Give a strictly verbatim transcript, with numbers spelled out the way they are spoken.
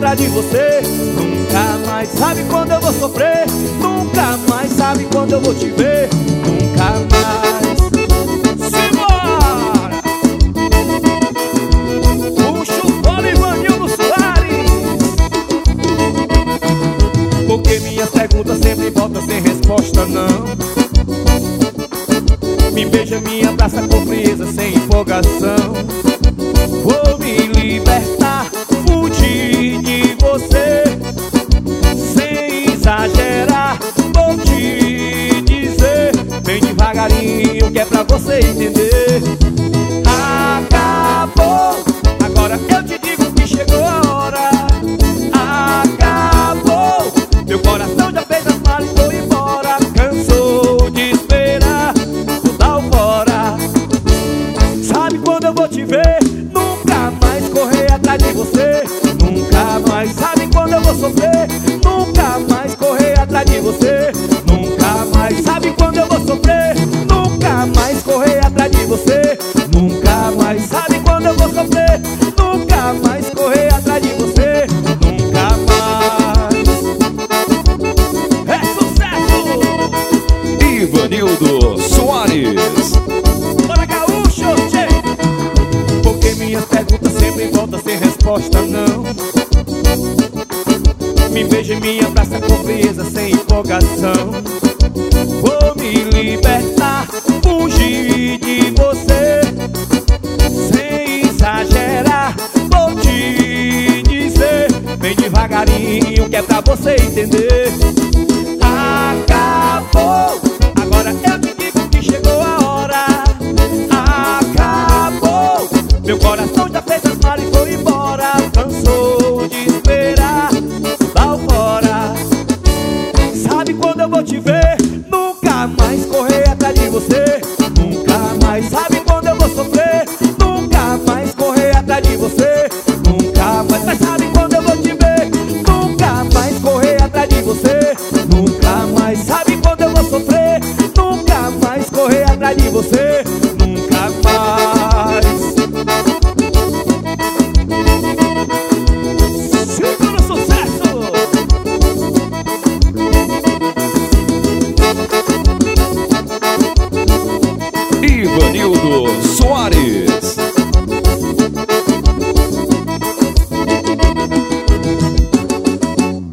atrás de você. Nunca mais sabe quando eu vou sofrer. Nunca mais sabe quando eu vou te ver. Nunca mais. Simbora! Puxa o fone, Ivanildo Soares. Porque minhas perguntas sempre voltam sem resposta, não. Me beija, me abraça com frieza, sem empolgação. Vou me libertar, fugir de você, sem exagerar. Vou te dizer bem devagarinho, que é pra você entender. Acabou, agora eu te digo que chegou a hora. Acabou, meu coração já fez as malas e foi embora. Cansou de esperar, vou dar o fora. Sabe quando eu vou te ver? Nunca mais correr atrás de você. Nunca mais sabe quando eu vou sofrer. Nunca mais correr atrás de você. Nunca mais sabe quando eu vou sofrer. Nunca mais correr atrás de você. Nunca mais sabe quando eu vou sofrer. Nunca mais correr atrás de você. Nunca mais. É sucesso! Ivanildo Soares. Bora, gaúcho, tchê! Porque minhas perguntas sempre voltam sem resposta, não. Me beija e me abraça com frieza, sem empolgação. Vou me libertar, fugir de você, sem exagerar. Vou te dizer bem devagarinho, que é pra você entender. Acabou, agora eu te digo que chegou a hora. Acabou, meu coração já fez as malas e foi embora. Cansou de esperar, dá o fora. Sabe quando eu vou te ver? Nunca mais correr atrás de você.